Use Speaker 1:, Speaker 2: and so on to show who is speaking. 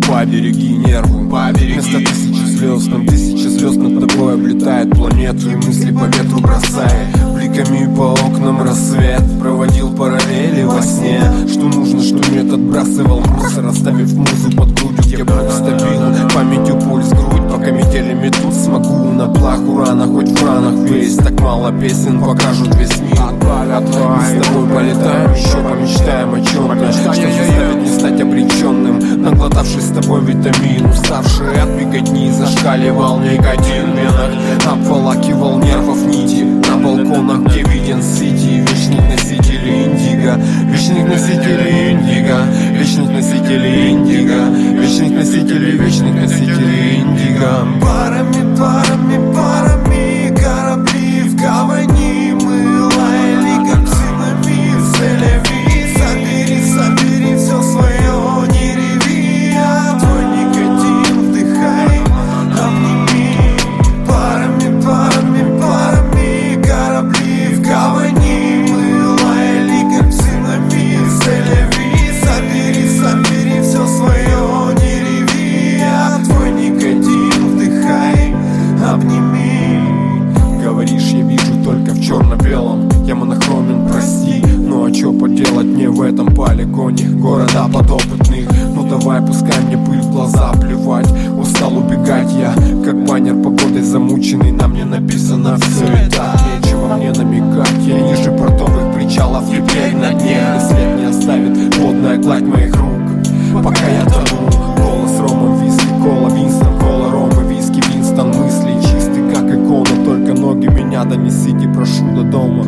Speaker 1: побереги нервы, вместо тысячи звезд, там тысячи звезд над тобой облетает планету, и мысли по ветру бросая бликами по окнам рассвет. Проводил параллели во сне, что нужно, что нет, отбрасывал мусор, оставив музу под грудью, где Бог стабилен. Памятью пульс грудь, пока метели метут, смогу на плаху рана, хоть в ранах весь. Так мало песен покажут весь мир. Мы с тобой полетаем, еще помечтаем о чем-то, что заставит не стать обреченным. Наглотавшись с тобой витамин, уставший от беготни, зашкаливал никотин в венах, обволакивал нервов нити. На балконах, где виден сити, вечных носителей индиго, вечных носителей индиго, вечных носителей индиго, вечных носителей индиго.
Speaker 2: Парами, парами, парами, корабли в гавани, мы лаяли как псинами в Тель-Авив. Забери, забери все свое, не реви, а твой никотин вдыхай, обними. Парами, парами, парами, корабли в гавани, мы лаяли как псинами в Тель-Авив. Забери, забери все свое, не реви, а твой никотин вдыхай, обними.
Speaker 1: Говоришь, я вижу только в черно-белом, я монохромен, прости, ну а чё поделать мне в этом полигоне города подопытных? Ну давай, пускай мне пыль в глаза плевать, устал убегать я, как баннер погодой замученный, на мне написано все и так. Нечего мне намекать, я ниже портовых причалов, теперь на дне след не оставит водная гладь моих рук, пока я тону. Голос ромом, виски, кола, Винстон, кола, рома, виски, Винстон, мысли чисты как икона, только ноги меня донесите, прошу до дома.